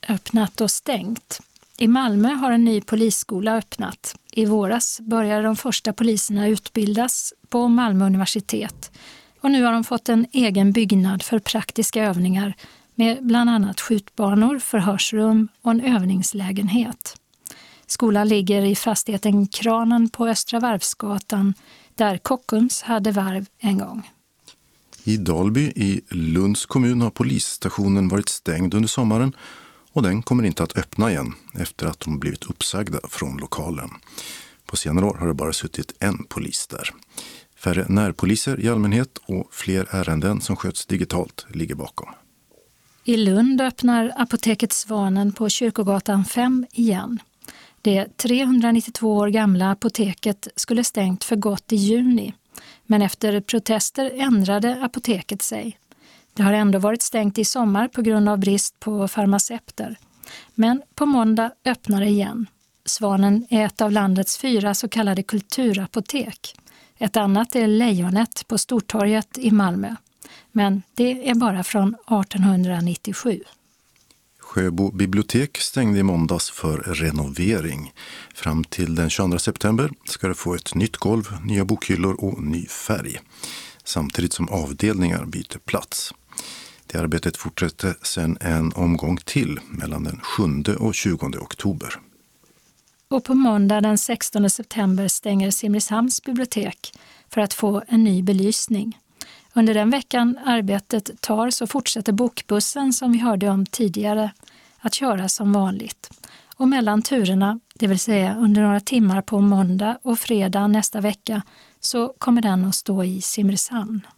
öppnat och stängt. I Malmö har en ny polisskola öppnat. I våras började de första poliserna utbildas på Malmö universitet. Och nu har de fått en egen byggnad för praktiska övningar med bland annat skjutbanor, förhörsrum och en övningslägenhet. Skolan ligger i fastigheten Kranen på Östra Varvsgatan där Kockums hade varv en gång. I Dalby i Lunds kommun har polisstationen varit stängd under sommaren och den kommer inte att öppna igen efter att de blivit uppsagda från lokalen. På senare år har det bara suttit en polis där. Färre närpoliser i allmänhet och fler ärenden som sköts digitalt ligger bakom. I Lund öppnar apoteket Svanen på Kyrkogatan 5 igen. Det 392 år gamla apoteket skulle stängt för gott i juni. Men efter protester ändrade apoteket sig. Det har ändå varit stängt i sommar på grund av brist på farmaceuter. Men på måndag öppnar det igen. Svanen är ett av landets 4 så kallade kulturapotek. Ett annat är Lejonet på Stortorget i Malmö. Men det är bara från 1897. Sjöbo bibliotek stängde i måndags för renovering. Fram till den 22 september ska det få ett nytt golv, nya bokhyllor och ny färg. Samtidigt som avdelningar byter plats. Det arbetet fortsätter sedan en omgång till mellan den 7 och 20 oktober. Och på måndag den 16 september stänger Simrishamns bibliotek för att få en ny belysning. Under den veckan arbetet tar så fortsätter bokbussen som vi hörde om tidigare att köra som vanligt. Och mellan turerna, det vill säga under några timmar på måndag och fredag nästa vecka, så kommer den att stå i Simrishamn.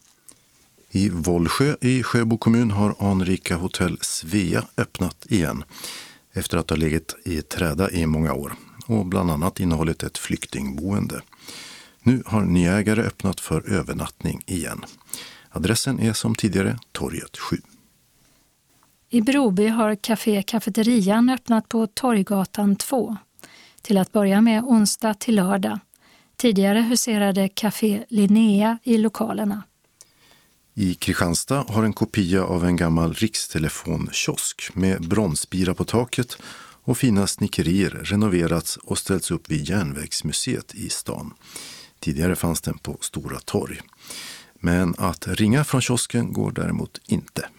I Vollsjö i Sjöbo kommun har anrika hotell Svea öppnat igen efter att ha legat i träda i många år och bland annat innehållit ett flyktingboende. Nu har nyägare öppnat för övernattning igen. Adressen är som tidigare Torget 7. I Broby har Cafeterian öppnat på Torggatan 2. Till att börja med onsdag till lördag. Tidigare huserade Café Linnea i lokalerna. I Kristianstad har en kopia av en gammal rikstelefonkiosk med bronsspira på taket och fina snickerier renoverats och ställts upp vid Järnvägsmuseet i stan. Tidigare fanns den på Stora torg. Men att ringa från kiosken går däremot inte.